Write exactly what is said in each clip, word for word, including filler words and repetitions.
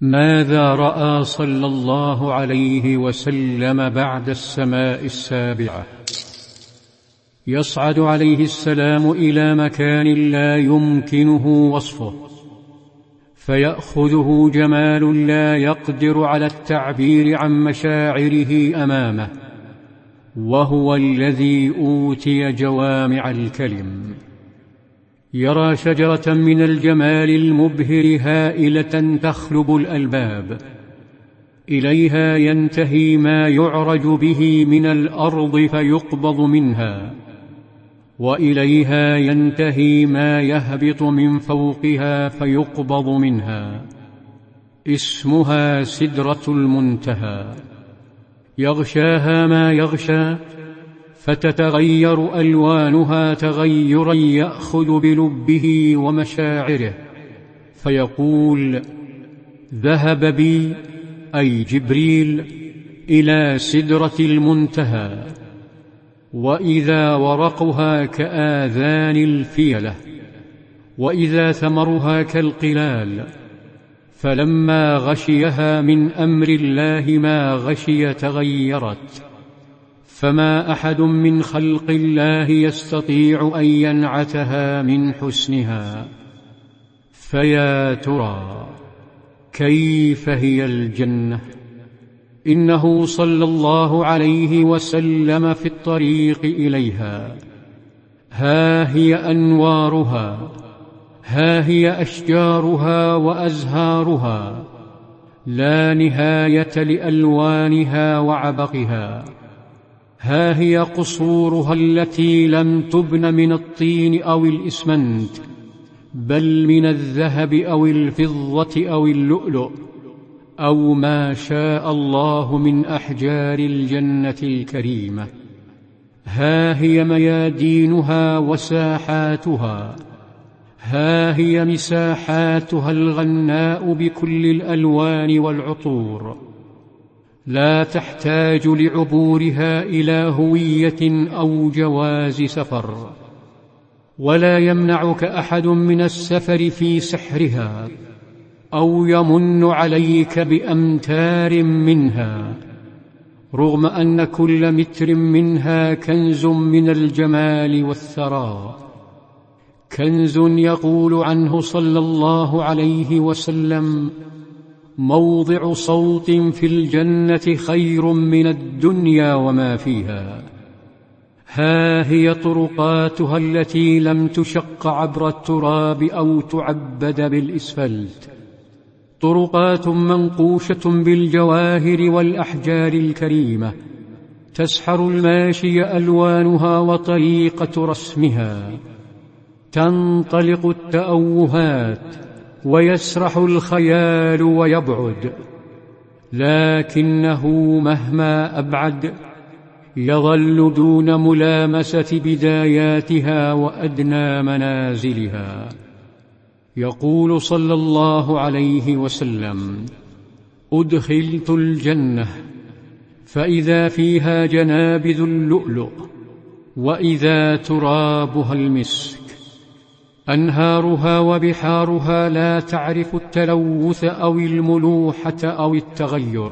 ماذا رأى صلى الله عليه وسلم بعد السماء السابعة؟ يصعد عليه السلام إلى مكان لا يمكنه وصفه، فيأخذه جمال لا يقدر على التعبير عن مشاعره أمامه، وهو الذي أوتي جوامع الكلم. يرى شجرة من الجمال المبهر هائلة تخلب الألباب، إليها ينتهي ما يعرج به من الأرض فيقبض منها، وإليها ينتهي ما يهبط من فوقها فيقبض منها. اسمها سدرة المنتهى. يغشاها ما يغشى، فتتغير ألوانها تغيرا يأخذ بلبه ومشاعره، فيقول: ذهب بي، أي جبريل، إلى سدرة المنتهى، وإذا ورقها كآذان الفيلة، وإذا ثمرها كالقلال. فلما غشيها من أمر الله ما غشي تغيرت، فما أحد من خلق الله يستطيع أن ينعتها من حسنها. فيا ترى كيف هي الجنة؟ إنه صلى الله عليه وسلم في الطريق إليها. ها هي أنوارها، ها هي أشجارها وأزهارها، لا نهاية لألوانها وعبقها. ها هي قصورها التي لم تبن من الطين أو الإسمنت، بل من الذهب أو الفضة أو اللؤلؤ، أو ما شاء الله من أحجار الجنة الكريمة. ها هي ميادينها وساحاتها، ها هي مساحاتها الغناء بكل الألوان والعطور، لا تحتاج لعبورها إلى هوية أو جواز سفر، ولا يمنعك أحد من السفر في سحرها أو يمن عليك بأمتار منها، رغم أن كل متر منها كنز من الجمال والثراء. كنز يقول عنه صلى الله عليه وسلم: موضع صوت في الجنة خير من الدنيا وما فيها. ها هي طرقاتها التي لم تشق عبر التراب أو تعبد بالإسفلت، طرقات منقوشة بالجواهر والأحجار الكريمة، تسحر الماشي ألوانها وطريقة رسمها. تنطلق التأوهات ويسرح الخيال ويبعد، لكنه مهما أبعد يظل دون ملامسة بداياتها وأدنى منازلها. يقول صلى الله عليه وسلم: أدخلت الجنة فإذا فيها جنابذ اللؤلؤ، وإذا ترابها المسك. أنهارها وبحارها لا تعرف التلوث أو الملوحة أو التغير،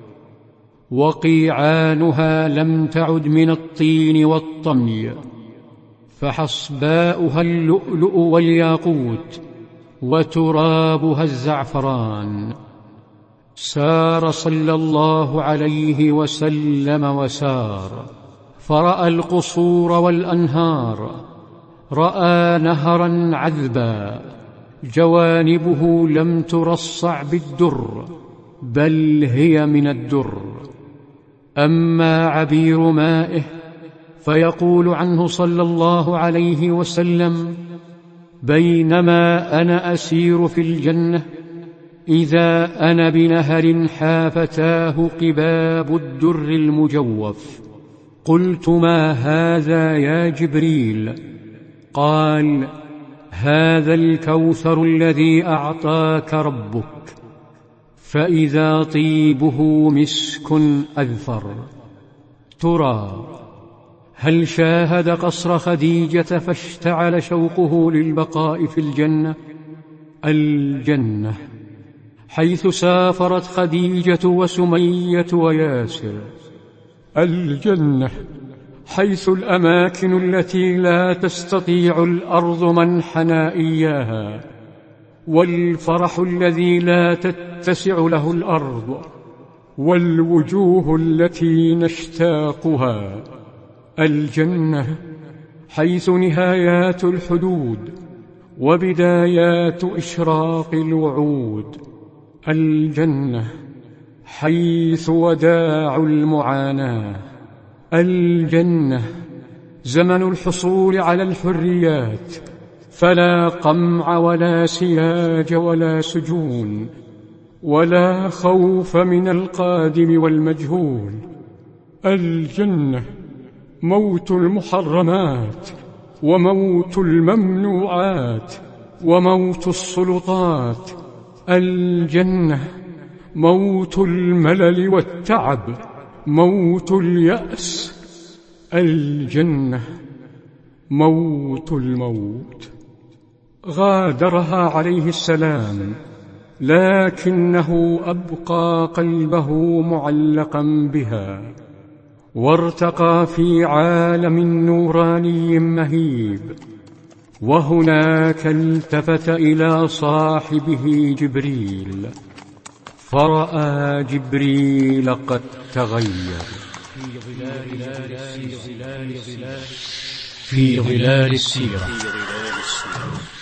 وقيعانها لم تعد من الطين والطمي، فحصباؤها اللؤلؤ والياقوت، وترابها الزعفران. سار صلى الله عليه وسلم وسار، فرأى القصور والأنهار، رأى نهرا عذبا جوانبه لم ترصع بالدر، بل هي من الدر. أما عبير مائه فيقول عنه صلى الله عليه وسلم: بينما أنا أسير في الجنة إذا أنا بنهر حافتاه قباب الدر المجوف. قلت: ما هذا يا جبريل؟ قال: هذا الكوثر الذي أعطاك ربك، فإذا طيبه مسك أذفر. ترى هل شاهد قصر خديجة فاشتعل شوقه للبقاء في الجنة؟ الجنة حيث سافرت خديجة وسمية وياسر. الجنة حيث الأماكن التي لا تستطيع الأرض منحنا إياها، والفرح الذي لا تتسع له الأرض، والوجوه التي نشتاقها. الجنة حيث نهايات الحدود وبدايات إشراق الوعود. الجنة حيث وداع المعاناة. الجنة زمن الحصول على الحريات، فلا قمع ولا سياج ولا سجون، ولا خوف من القادم والمجهول. الجنة موت المحرمات، وموت الممنوعات، وموت السلطات. الجنة موت الملل والتعب، موت اليأس. الجنة موت الموت. غادرها عليه السلام، لكنه أبقى قلبه معلقا بها، وارتقى في عالم نوراني مهيب. وهناك التفت إلى صاحبه جبريل، فرأى جبريل قد تغير في ظلال السيرة.